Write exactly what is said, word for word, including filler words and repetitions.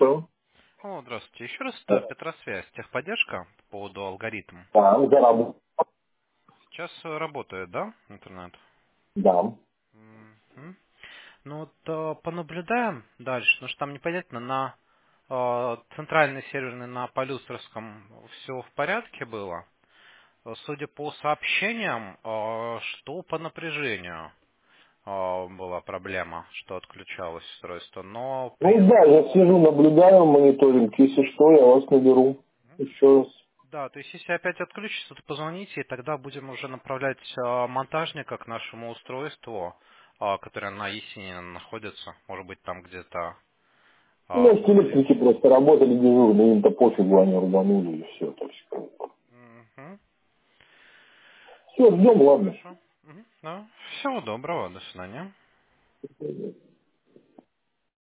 слушаю. О, здравствуйте. Еще раз Э, это Петросвязь, техподдержка по поводу алгоритма. Да, где работа? Сейчас э, работает, да, интернет? Да. Мгм. Ну вот э, понаблюдаем дальше, потому что там непонятно, на э, центральный серверный на Полюстровском все в порядке было. Э, Судя по сообщениям, э, что по напряжению э, была проблема, что отключалось устройство, но при Ну да, я сижу, наблюдаю мониторинг. Если что, я вас наберу. Еще раз. Да, то есть если опять отключится, то позвоните, и тогда будем уже направлять а, монтажника к нашему устройству, а, которое на Есенина находится, может быть там где-то У а, нас в городе. электрики просто работали дежурные, им-то пофигу, они рванули и все. То есть, как бы. Мгм. Все, ждем, ладно. Хорошо. Мгм. Да. Всего доброго, до свидания.